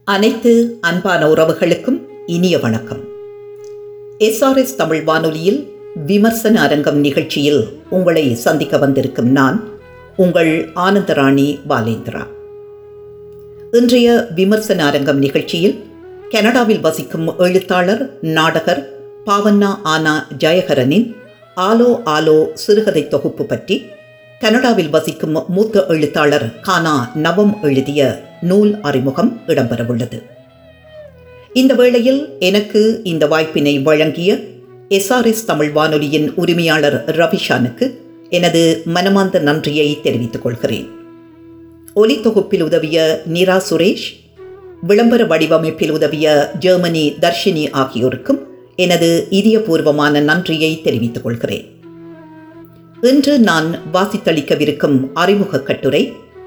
அனைத்து அன்பான உறவுகளுக்கும் இனிய வணக்கம். SRS தமிழ் வானொலியில் விமர்சன அரங்கம் நிகழ்ச்சியில் உங்களை சந்திக்க வந்திருக்கும் நான் உங்கள் ஆனந்தராணி பாலேந்திரா. இன்றைய விமர்சன அரங்கம் நிகழ்ச்சியில் கனடாவில் வசிக்கும் எழுத்தாளர் நாடகர் பாவண்ணா ஆனா ஜெயஹரனின் ஆலோ ஆலோ சிறுகதை தொகுப்பு பற்றி கனடாவில் வசிக்கும் மூத்த எழுத்தாளர் கானா நவம் எழுதிய நூல் அறிமுகம் இடம்பெறவுள்ளது. இந்த வேளையில் எனக்கு இந்த வாய்ப்பினை வழங்கிய SRS தமிழ் வானொலியின் உரிமையாளர் ரவிஷானுக்கு எனது மனமார்ந்த நன்றியை தெரிவித்துக் கொள்கிறேன். ஒலி தொகுப்பில் உதவிய நிரா சுரேஷ், விளம்பர வடிவமைப்பில் உதவிய ஜெர்மனி தர்ஷினி ஆகியோருக்கும் எனது இதயபூர்வமான நன்றியை தெரிவித்துக் கொள்கிறேன். இன்று நான் வாசித்தளிக்கவிருக்கும் அறிமுக கட்டுரை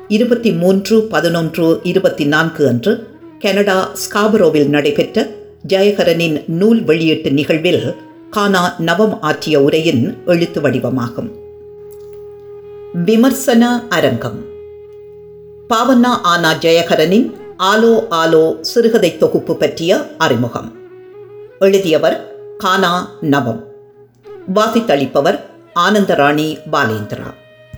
23/11/24 அன்று கனடா ஸ்காபரோவில் நடைபெற்ற ஜெயஹரனின் நூல் வெளியீட்டு நிகழ்வில் கானா நவம் ஆற்றிய உரையின் எழுத்து வடிவமாகும். விமர்சன அரங்கம். பாவண்ணா ஆனா ஜெயஹரனின் ஆலோ ஆலோ சிறுகதை தொகுப்பு பற்றிய அறிமுகம். எழுதியவர் கானா நவம். வாசித்தளிப்பவர் ஆனந்தராணி பாலேந்திரா.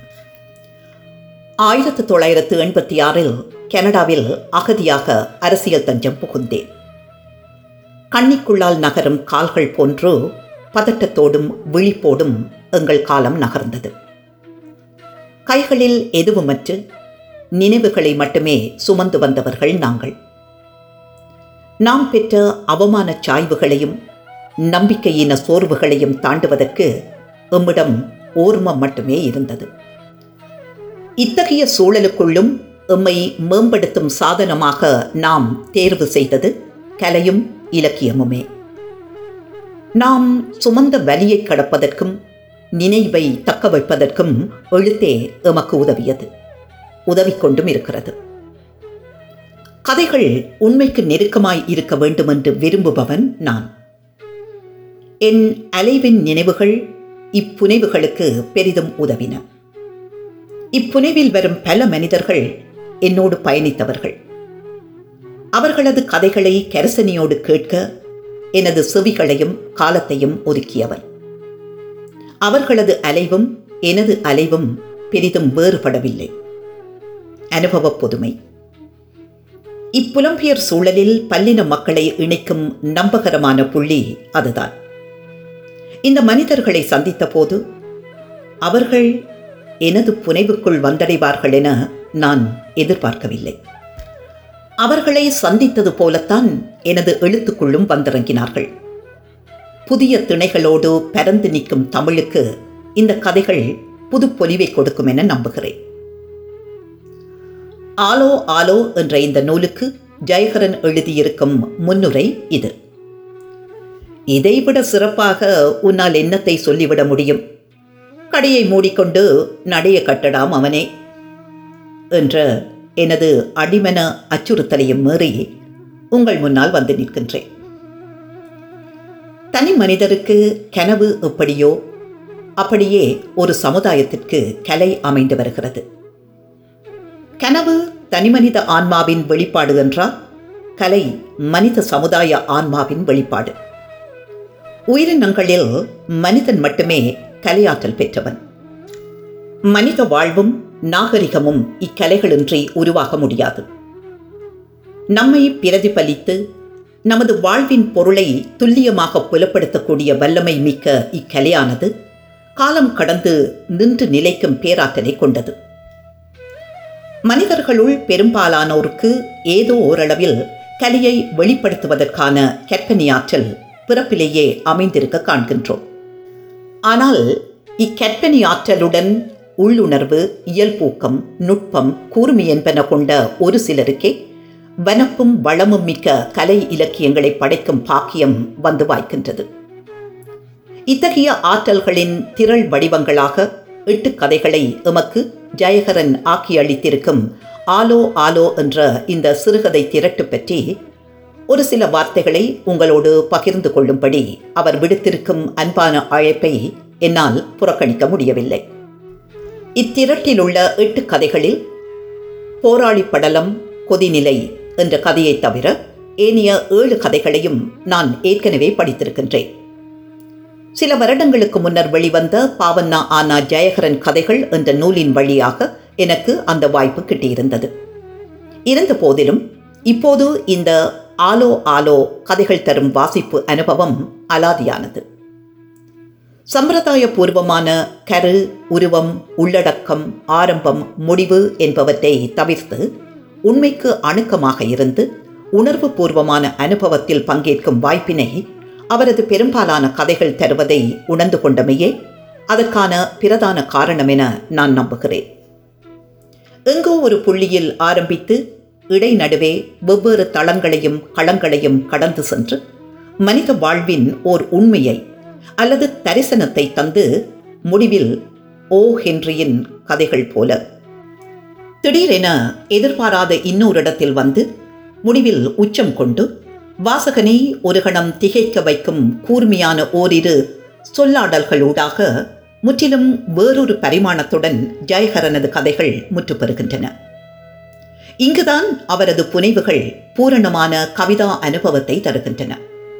1986 கனடாவில் அகதியாக அரசியல் தஞ்சம் புகுந்தேன். கண்ணிக்குள்ளால் நகரும் கால்கள் போன்று பதட்டத்தோடும் விழிப்போடும் எங்கள் காலம் நகர்ந்தது. கைகளில் எதுவுமற்று நினைவுகளை மட்டுமே சுமந்து வந்தவர்கள் நாங்கள். நாம் பெற்ற அவமான சாய்வுகளையும் நம்பிக்கையின சோர்வுகளையும் தாண்டுவதற்கு எம்மிடம் ஓர்மம் மட்டுமே இருந்தது. இத்தகைய சூழலுக்குள்ளும் எம்மை மேம்படுத்தும் சாதனமாக நாம் தேர்வு செய்தது கலையும் இலக்கியமுமே. நாம் சுமந்த வலியை கடப்பதற்கும் நினைவை தக்க வைப்பதற்கும் எழுத்தே எமக்கு உதவியது, உதவிக்கொண்டும் இருக்கிறது. கதைகள் உண்மைக்கு நெருக்கமாய் இருக்க வேண்டுமென்று விரும்புபவன் நான். என் அலைவின் நினைவுகள் இப்புனைவுகளுக்கு பெரிதும் உதவின. இப்புனைவில் வரும் பல மனிதர்கள் என்னோடு பயணித்தவர்கள். அவர்களது கதைகளை கரசனியோடு கேட்க எனது செவிகளையும் காலத்தையும் ஒதுக்கியவர். அவர்களது அலைவும் எனது அலைவும் பெரிதும் வேறுபடவில்லை. அனுபவ பொதுமை. இப்புலம்பெயர் சூழலில் பல்லின மக்களை இணைக்கும் நம்பகரமான புள்ளி அதுதான். இந்த மனிதர்களை சந்தித்த போது அவர்கள் எனது புனைவுக்குள் வந்தடைவார்கள் என நான் எதிர்பார்க்கவில்லை. அவர்களை சந்தித்தது போலத்தான் எனது எழுத்துக்குள்ளும் வந்திறங்கினார்கள். புதிய திணைகளோடு பரந்து நிற்கும் தமிழுக்கு இந்த கதைகள் புது பொலிவை கொடுக்கும் என நம்புகிறேன். ஆலோ ஆலோ என்ற இந்த நூலுக்கு ஜெயஹரன் எழுதியிருக்கும் முன்னுரை இது. இதைவிட சிறப்பாக உன்னால் என்னத்தை சொல்லிவிட முடியும்? கடையை மூடிக்கொண்டு நடைய கட்டடாம் அவனே என்ற எனது அடிமன அச்சுறுத்தலையும் மீறி உங்கள் முன்னால் வந்து நிற்கின்றேன். தனி மனிதருக்கு கனவு எப்படியோ அப்படியே ஒரு சமுதாயத்திற்கு கலை அமைந்து வருகிறது. கனவு தனிமனித ஆன்மாவின் வெளிப்பாடு என்றால் கலை மனித சமுதாய ஆன்மாவின் வெளிப்பாடு. உயிரினங்களில் மனிதன் மட்டுமே கலையாற்றல் பெற்றவன். மனித வாழ்வும் நாகரிகமும் இக்கலைகளின்றி உருவாக முடியாது. நம்மை பிரதிபலித்து நமது வாழ்வின் பொருளை துல்லியமாக புலப்படுத்தக்கூடிய வல்லமை மிக்க இக்கலையானது காலம் கடந்து நின்று நிலைக்கும் பேராற்றலை கொண்டது. மனிதர்களுள் பெரும்பாலானோருக்கு ஏதோ ஓரளவில் கலையை வெளிப்படுத்துவதற்கான கற்பனையாற்றல் பிறப்பிலேயே அமைந்திருக்க காண்கின்றோம். ஆனால் இக்கற்பனை ஆற்றலுடன் உள்ளுணர்வு, இயல்பூக்கம், நுட்பம், கூர்மை என்பன கொண்ட ஒரு சிலருக்கே வனப்பும் வளமும் மிக்க கலை இலக்கியங்களை படைக்கும் பாக்கியம் வந்து வாய்க்கின்றது. இத்தகைய ஆற்றல்களின் திரள் வடிவங்களாக 8 கதைகளை எமக்கு ஜெயஹரன் ஆக்கி அளித்திருக்கும் ஆலோ ஆலோ என்ற இந்த சிறுகதை திரட்டு பற்றி ஒரு சில வார்த்தைகளை உங்களோடு பகிர்ந்து கொள்ளும்படி அவர் விடுத்திருக்கும் அன்பான அழைப்பை என்னால் புறக்கணிக்க முடியவில்லை. இத்திரட்டில் உள்ள 8 கதைகளில் போராளி படலம், கொதிநிலை, என்ற கதையை தவிர ஏனைய 7 கதைகளையும் நான் ஏற்கனவே படித்திருக்கின்றேன். சில வருடங்களுக்கு முன்னர் வெளிவந்த பாவண்ணா ஆனா ஜெயகரன் கதைகள் என்ற நூலின் வழியாக எனக்கு அந்த வாய்ப்பு கிட்டியிருந்தது. இருந்த போதிலும் இப்போது இந்த ஆலோ ஆலோ கதைகள் தரும் வாசிப்பு அனுபவம் அலாதியானது. சம்பிரதாய பூர்வமான கரு, உருவம், உள்ளடக்கம், ஆரம்பம், முடிவு என்பவற்றை தவிர்த்து உண்மைக்கு அணுக்கமாக இருந்து உணர்வு பூர்வமான அனுபவத்தில் பங்கேற்கும் வாய்ப்பினை அவரது பெரும்பாலான கதைகள் தருவதை உணர்ந்து கொண்டமையே அதற்கான பிரதான காரணம் என நான் நம்புகிறேன். எங்கோ ஒரு புள்ளியில் ஆரம்பித்து இடைநடுவே வெவ்வேறு தளங்களையும் களங்களையும் கடந்து சென்று மனித வாழ்வின் ஓர் உண்மையை அல்லது தரிசனத்தை தந்து முடிவில் ஓ ஹென்ரியின் கதைகள் போல திடீரென எதிர்பாராத இன்னொரு இடத்தில் வந்து முடிவில் உச்சம் கொண்டு வாசகனை ஒரு கணம் திகைக்க வைக்கும் கூர்மையான ஓரிரு சொல்லாடல்களூடாக முற்றிலும் வேறொரு பரிமாணத்துடன் ஜெயகரனது கதைகள் முற்றுப்பெறுகின்றன. இங்குதான் அவரது புனைவுகள் பூரணமான கவிதா அனுபவத்தை தருகின்றன.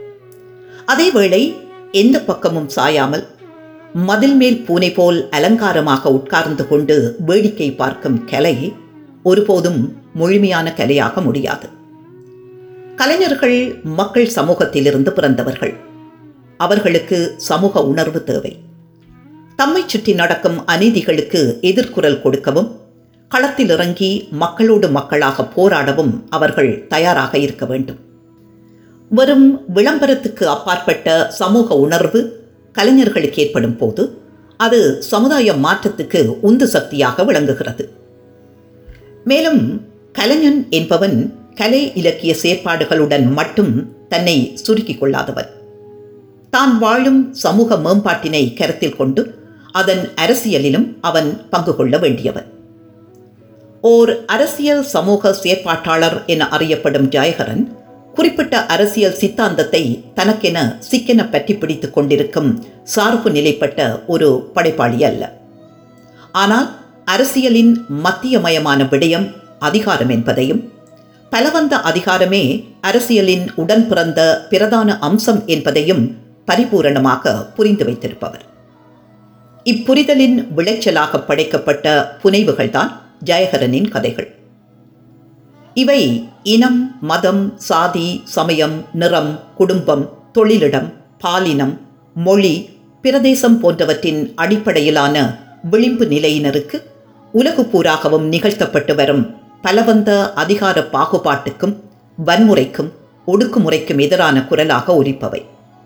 அதேவேளை எந்த பக்கமும் சாயாமல் மதில் மேல் பூனை போல் அலங்காரமாக உட்கார்ந்து கொண்டு வேடிக்கை பார்க்கும் கலை ஒருபோதும் முழுமையான கலையாக முடியாது. கலைஞர்கள் மக்கள் சமூகத்திலிருந்து பிறந்தவர்கள். அவர்களுக்கு சமூக உணர்வு தேவை. தம்மை சுற்றி நடக்கும் அநீதிகளுக்கு எதிர்குரல் கொடுக்கவும் களத்தில் இறங்கி மக்களோடு மக்களாக போராடவும் அவர்கள் தயாராக இருக்க வேண்டும். வெறும் விளம்பரத்துக்கு அப்பாற்பட்ட சமூக உணர்வு கலைஞர்களுக்கு ஏற்படும் போது அது சமுதாய மாற்றத்துக்கு உந்து சக்தியாக விளங்குகிறது. மேலும் கலைஞன் என்பவன் கலை இலக்கிய செயற்பாடுகளுடன் மட்டும் தன்னை சுருக்கிக் கொள்ளாதவன். தான் வாழும் சமூக மேம்பாட்டினை கருத்தில் கொண்டு அதன் அரசியலிலும் அவன் பங்கு கொள்ள வேண்டியவன். ஓர் அரசியல் சமூக செயற்பாட்டாளர் என அறியப்படும் ஜெயகரன் குறிப்பிட்ட அரசியல் சித்தாந்தத்தை தனக்கென சிக்கென பற்றி பிடித்துக் கொண்டிருக்கும் சார்பு நிலைப்பட்ட ஒரு படைப்பாளி அல்ல. ஆனால் அரசியலின் மத்தியமயமான விடயம் அதிகாரம் என்பதையும் பலவந்த அதிகாரமே அரசியலின் உடன் பிறந்த பிரதான அம்சம் என்பதையும் பரிபூரணமாக புரிந்து வைத்திருப்பவர். இப்புரிதலின் விளைச்சலாக படைக்கப்பட்ட புனைவுகள்தான் ஜெயகரனின் கதைகள். இவை இனம், மதம், சாதி, சமயம், நிறம், குடும்பம், தொழிலிடம், பாலினம், மொழி, பிரதேசம் போன்றவற்றின் அடிப்படையிலான விளிம்பு நிலையினருக்கு உலகு பூராகவும் நிகழ்த்தப்பட்டு வரும் பலவந்த அதிகார பாகுபாட்டுக்கும் வன்முறைக்கும் ஒடுக்குமுறைக்கும் எதிரான குரலாக ஒலிப்பவை.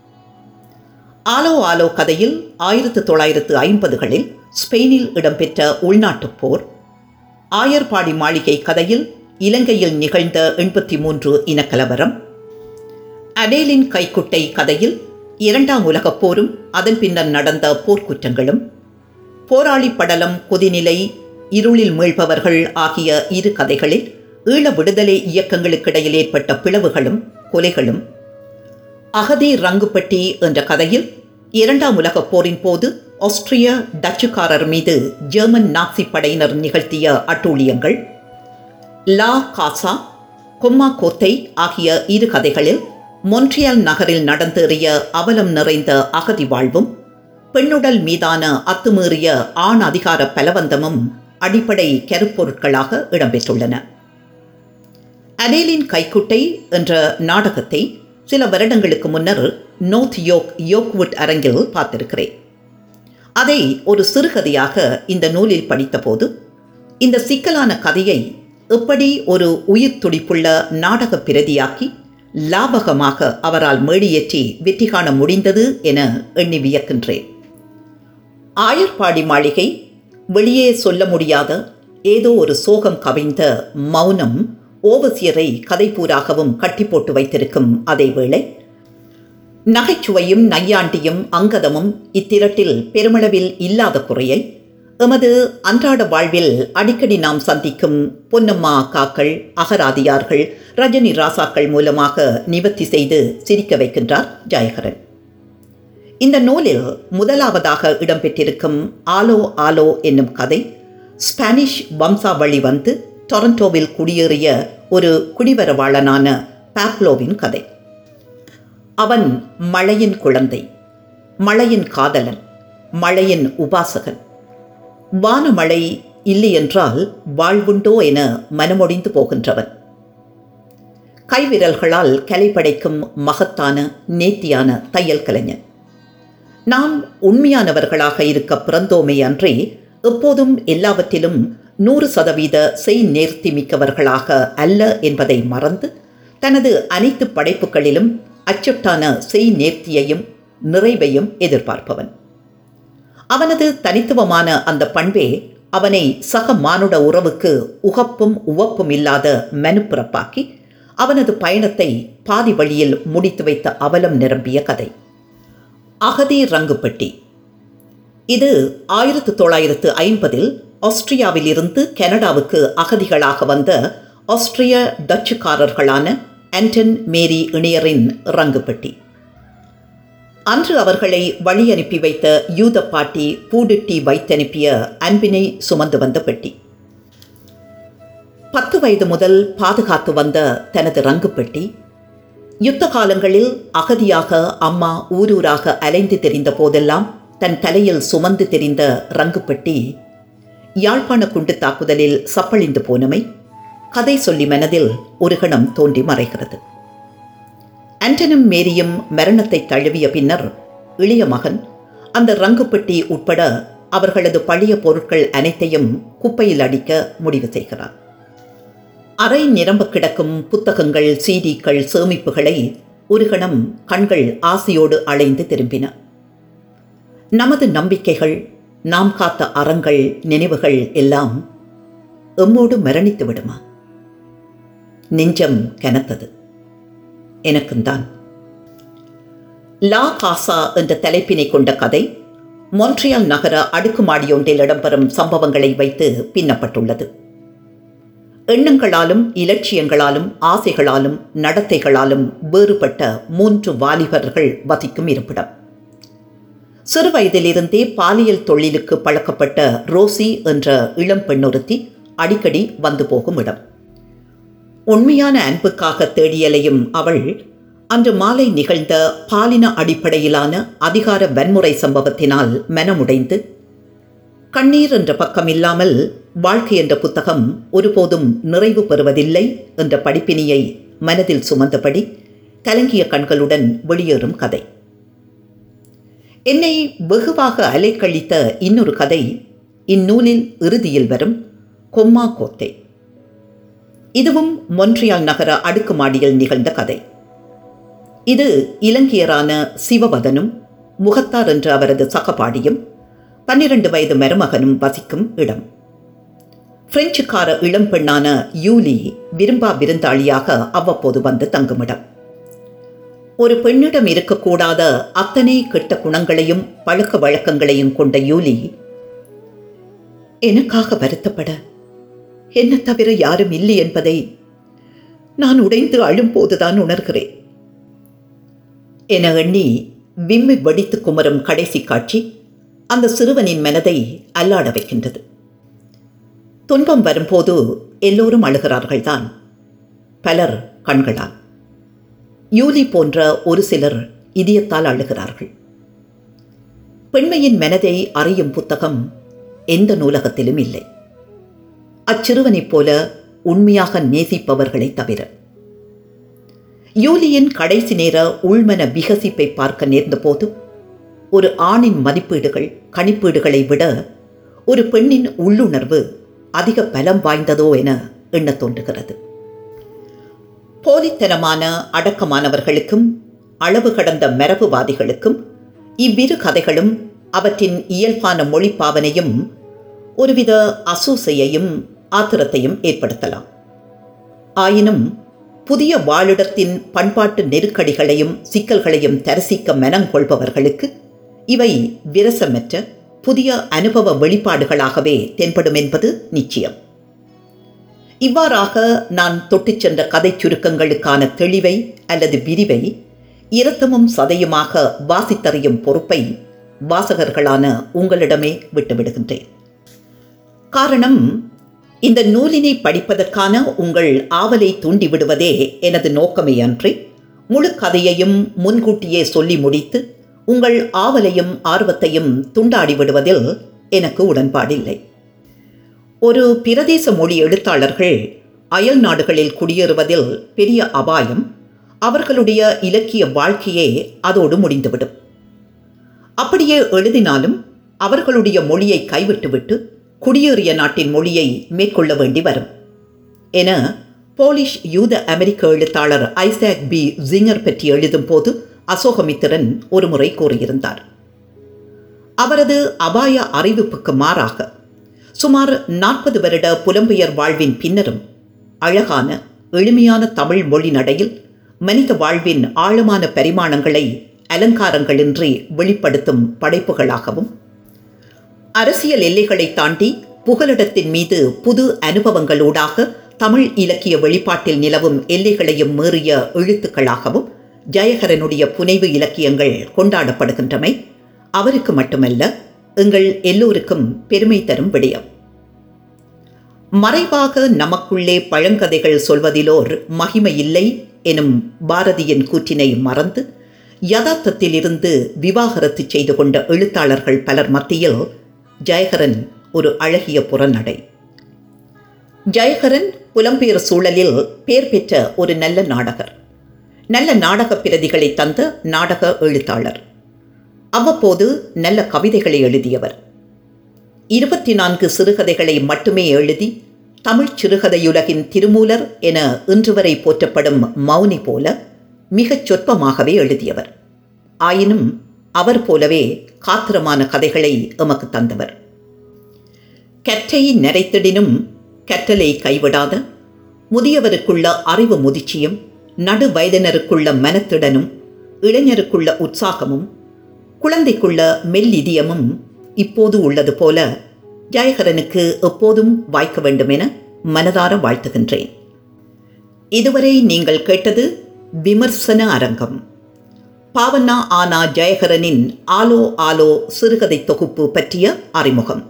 ஆலோ ஆலோ கதையில் 1950களில் ஸ்பெயினில் இடம்பெற்ற உள்நாட்டுப் போர், ஆயர்பாடி மாளிகை கதையில் இலங்கையில் நிகழ்ந்த 83 இனக்கலவரம், அடேலின் கைக்குட்டை கதையில் 2ஆம் உலகப் போரும் அதன் பின்னர் நடந்த போர்க்குற்றங்களும், போராளி படலம், கொதிநிலை, இருளில் மீள்பவர்கள் ஆகிய 2 கதைகளில் ஈழ விடுதலை இயக்கங்களுக்கிடையில் ஏற்பட்ட பிளவுகளும் கொலைகளும், அகதி ரங்குப்பட்டி என்ற கதையில் 2ஆம் உலகப் போரின் போது ஆஸ்திரிய டச்சுக்காரர் மீது ஜெர்மன் நாக்சி படையினர் நிகழ்த்திய அட்டூழியங்கள், லா காசா, கொம்மா கோத்தை ஆகிய 2 கதைகளில் மொன்ட்ரியால் நகரில் நடந்தேறிய அவலம் நிறைந்த அகதி வாழ்வும், பெண்ணுடல் மீதான அத்துமீறிய ஆண் அதிகார பலவந்தமும் அடிப்படை கருப்பொருட்களாக இடம்பெற்றுள்ளன. அடேலின் கைக்குட்டை என்ற நாடகத்தை சில வருடங்களுக்கு முன்னர் நோர்த் யோக்வுட் அரங்கில் பார்த்திருக்கிறேன். அதை ஒரு சிறுகதையாக இந்த நூலில் படித்தபோது இந்த சிக்கலான கதையை எப்படி ஒரு உயிர் துடிப்புள்ள நாடக பிரதியாக்கி லாபகமாக அவரால் மேடியேற்றி வெற்றி காண முடிந்தது என எண்ணி வியக்கின்றேன். ஆயர்பாடி மாளிகை வெளியே சொல்ல முடியாத ஏதோ ஒரு சோகம் கவிழ்ந்த மௌனம் ஓவசியரை கதைப்பூராகவும் கட்டி போட்டு வைத்திருக்கும் அதேவேளை நகைச்சுவையும் நையாண்டியும் அங்கதமும் இத்திரட்டில் பெருமளவில் இல்லாத குறையை எமது அன்றாட வாழ்வில் அடிக்கடி நாம் சந்திக்கும் பொன்னம்மா அக்காக்கள், அகராதியார்கள், ரஜினி ராசாக்கள் மூலமாக நிவர்த்தி செய்து சிரிக்க வைக்கின்றார் ஜெயகரன். இந்த நூலில் முதலாவதாக இடம்பெற்றிருக்கும் ஆலோ ஆலோ என்னும் கதை ஸ்பானிஷ் வம்சாவளி வந்து டொரண்டோவில் குடியேறிய ஒரு குடிவரவாளனான பாப்லோவின் கதை. அவன் மழையின் குழந்தை, மழையின் காதலன், மழையின் உபாசகன். வானமழை இல்லையென்றால் வாழ்வுண்டோ என மனமொடிந்து போகின்றவன். கைவிரல்களால் கலை படைக்கும் மகத்தான நேர்த்தியான தையல் கலைஞன். நாம் உண்மையானவர்களாக இருக்க பிறந்தோமே அன்றே எப்போதும் எல்லாவற்றிலும் 100% செய் நேர்த்தி மிக்கவர்களாக அல்ல என்பதை மறந்து தனது அனைத்து படைப்புகளிலும் அச்சட்டான செய் நேர்த்தியையும் நிறைவையும் எதிர்பார்ப்பவன். அவனது தனித்துவமான அந்த பண்பே அவனை சக மானுட உறவுக்கு உகப்பும் உவப்பும் இல்லாத மனுப்பிறப்பாக்கி அவனது பயணத்தை பாதி வழியில் முடித்து வைத்த அவலம் நிரம்பிய கதை. அகதி ரங்குப்பட்டி. இது 1950 ஆஸ்திரியாவில் இருந்து கனடாவுக்கு அகதிகளாக வந்த ஆஸ்திரிய டச்சுக்காரர்களான ஆண்டன் மேரி இணையரின் ரங்குப்பட்டி. அன்று அவர்களை வழி அனுப்பி வைத்த யூத பாட்டி பூடிட்டி வைத்தனுப்பிய அன்பினை சுமந்து வந்த பெட்டி. 10 வயது முதல் பாதுகாத்து வந்த தனது ரங்குப்பட்டி யுத்த காலங்களில் அகதியாக அம்மா ஊரூராக அலைந்து தெரிந்த போதெல்லாம் தன் தலையில் சுமந்து தெரிந்த ரங்குப்பட்டி யாழ்ப்பாண குண்டு தாக்குதலில் சப்பழிந்து போனமை கதை சொல்லி மனதில் ஒரு கணம் தோன்றி மறைகிறது. ஆண்டனும் மேரியும் மரணத்தை தழுவிய பின்னர் இளைய மகன் அந்த ரங்குப்பட்டி உட்பட அவர்களது பழைய பொருட்கள் அனைத்தையும் குப்பையில் அடிக்க முடிவு செய்கிறார். அரை நிரம்ப கிடக்கும் புத்தகங்கள், சீடிக்கள், சேமிப்புகளை ஒரு கணம் கண்கள் ஆசையோடு அலைந்து திரும்பின. நமது நம்பிக்கைகள், நாம் காத்த அறங்கள், நினைவுகள் எல்லாம் எம்மோடு மரணித்து விடுமா? நெஞ்சம் கனத்தது. எனக்குந்தான். லா காசா என்ற தலைப்பினை கொண்ட கதை மொன்ட்ரியால் நகர அடுக்குமாடியொன்றில் இடம்பெறும் சம்பவங்களை வைத்து பின்னப்பட்டுள்ளது. எண்ணங்களாலும் இலட்சியங்களாலும் ஆசைகளாலும் நடத்தைகளாலும் வேறுபட்ட 3 வாலிபர்கள் வசிக்கும் இருப்பிடம். சிறு வயதிலிருந்தே பாலியல் தொழிலுக்கு பழக்கப்பட்ட ரோசி என்ற இளம் பெண்ணொருத்தி அடிக்கடி வந்து போகும் இடம். உண்மையான அன்புக்காக தேடியலையும் அவள் அன்று மாலை நிகழ்ந்த பாலின அடிப்படையிலான அதிகார வன்முறை சம்பவத்தினால் மனமுடைந்து கண்ணீர் என்ற பக்கம் இல்லாமல் வாழ்க்கை என்ற புத்தகம் ஒருபோதும் நிறைவு பெறுவதில்லை என்ற படிப்பினியை மனதில் சுமந்தபடி கலங்கிய கண்களுடன் வெளியேறும் கதை. என்னை வெகுவாக அலைக்கழித்த இன்னொரு கதை இந்நூலில் இறுதியில் வரும் கொம்மா கோத்தே. இதுவும் மொன்ட்ரியால் நகர அடுக்குமாடியில் நிகழ்ந்த கதை. இது இலங்கையரான சிவவதனும் முகத்தார் என்ற அவரது சகபாடியும் 12 வயது மருமகனும் வசிக்கும் இடம். பிரெஞ்சுக்கார இளம் பெண்ணான யூலி விரும்பா விருந்தாளியாக அவ்வப்போது வந்து தங்குமிடம். ஒரு பெண்ணிடம் இருக்கக்கூடாத அத்தனை கெட்ட குணங்களையும் பழக்க வழக்கங்களையும் கொண்ட யூலி எனக்காக வருத்தப்பட என்ன தவிர யாரும் இல்லை என்பதை நான் உடைந்து அழும்போதுதான் உணர்கிறேன் என எண்ணி விம்மி வெடித்து குமரும் கடைசி காட்சி அந்த சிறுவனின் மனதை அல்லாட வைக்கின்றது. துன்பம் வரும்போது எல்லோரும் அழுகிறார்கள்தான், பலர் கண்களால். யூலி போன்ற ஒரு சிலர் இதயத்தால் அழுகிறார்கள். பெண்மையின் மனதை அறியும் புத்தகம் எந்த நூலகத்திலும் இல்லை, அச்சிறுவனைப் போல உண்மையாக நேசிப்பவர்களை தவிர. யூலியின் கடைசி நேர உள்மன விகசிப்பை பார்க்க நேர்ந்த போது ஒரு ஆணின் மதிப்பீடுகள், கணிப்பீடுகளை விட ஒரு பெண்ணின் உள்ளுணர்வு அதிக பலம் வாய்ந்ததோ என எண்ண தோன்றுகிறது. போலித்தனமான அடக்கமானவர்களுக்கும் அளவு கடந்த மரபுவாதிகளுக்கும் இவ்விரு கதைகளும் அவற்றின் இயல்பான மொழிப்பாவனையும் ஒருவித அசூசையையும் ஆத்திரத்தையும் ஏற்படுத்தலாம். ஆயினும் புதிய வாழிடத்தின் பண்பாட்டு நெருக்கடிகளையும் சிக்கல்களையும் தரிசிக்க மனங்கொள்பவர்களுக்கு இவை விரசமற்ற புதிய அனுபவ வெளிப்பாடுகளாகவே தென்படும் என்பது நிச்சயம். இவ்வாறாக நான் தொட்டுச் சென்ற கதை சுருக்கங்களுக்கான தெளிவை அல்லது விரிவை இரத்தமும் சதையுமாக வாசித்தறியும் பொறுப்பை வாசகர்களான உங்களிடமே விட்டுவிடுகின்றேன். காரணம், இந்த நூலினை படிப்பதற்கான உங்கள் ஆவலை தூண்டிவிடுவதே எனது நோக்கமே அன்றி, முழு கதையையும் முன்கூட்டியே சொல்லி முடித்து உங்கள் ஆவலையும் ஆர்வத்தையும் துண்டாடி விடுவதில் எனக்கு உடன்பாடில்லை. ஒரு பிரதேச மொழி எழுத்தாளர்கள் அயல் நாடுகளில் குடியேறுவதில் பெரிய அபாயம் அவர்களுடைய இலக்கிய வாழ்க்கையே அதோடு முடிந்துவிடும். அப்படியே எழுதினாலும் அவர்களுடைய மொழியை கைவிட்டுவிட்டு குடியேறிய நாட்டின் மொழியை மேற்கொள்ள வேண்டி வரும் என போலிஷ் யூத அமெரிக்க எழுத்தாளர் ஐசாக் பி ஜிங்கர் பற்றி எழுதும் போது அசோகமித்திரன் ஒருமுறை கூறியிருந்தார். அவரது அபாய அறிவிப்புக்கு மாறாக சுமார் 40 வருட புலம்பெயர் வாழ்வின் பின்னரும் அழகான எளிமையான தமிழ் மொழி நடையில் மனித வாழ்வின் ஆழமான பரிமாணங்களை அலங்காரங்களின்றி வெளிப்படுத்தும் படைப்புகளாகவும், அரசியல் எல்லைகளை தாண்டி புகலிடத்தின் மீது புது அனுபவங்களூடாக தமிழ் இலக்கிய வெளிப்பாட்டில் நிலவும் எல்லைகளையும் மீறிய எழுத்துக்களாகவும் ஜெயகரனுடைய புனைவு இலக்கியங்கள் கொண்டாடப்படுகின்றமை அவருக்கு மட்டுமல்ல, எங்கள் எல்லோருக்கும் பெருமை தரும் விடயம். மறைவாக நமக்குள்ளே பழங்கதைகள் சொல்வதிலோர் மகிமை இல்லை எனும் பாரதியின் கூற்றினை மறந்து யதார்த்தத்தில் இருந்து விவாகரத்து செய்து கொண்ட எழுத்தாளர்கள் பலர் மத்தியில் ஜெயகரன் ஒரு அழகிய புறநடை. ஜெயகரன் புலம்பெயர் சூழலில் பெயர் பெற்ற ஒரு நல்ல நாடகர், நல்ல நாடக பிரதிகளை தந்த நாடக எழுத்தாளர், அவ்வப்போது நல்ல கவிதைகளை எழுதியவர். 24 சிறுகதைகளை மட்டுமே எழுதி தமிழ் சிறுகதையுலகின் திருமூலர் என இன்று வரை போற்றப்படும் மௌனி போல மிகச் சொற்பமாகவே எழுதியவர். ஆயினும் அவர் போலவே காத்திரமான கதைகளை எமக்கு தந்தவர். கற்றை நரைத்திடினும் கற்றலை கைவிடாத, முதியவருக்குள்ள அறிவு முதிர்ச்சியும், நடு வயதினருக்குள்ள மனத்திடனும், இளைஞருக்குள்ள உற்சாகமும், குழந்தைக்குள்ள மெல்லிதியமும் இப்போது உள்ளது போல ஜெயகரனுக்கு எப்போதும் வாய்க்க வேண்டும் என மனதார வாழ்த்துகின்றேன். இதுவரை நீங்கள் கேட்டது விமர்சன அரங்கம். பாவண்ணா ஆனா ஜெயகரனின் ஆலோ ஆலோ சிறுகதை தொகுப்பு பற்றிய அறிமுகம்.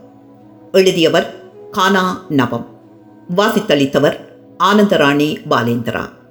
எழுதியவர் கானா நவம். வாசித்தளித்தவர் ஆனந்தராணி பாலேந்திரா.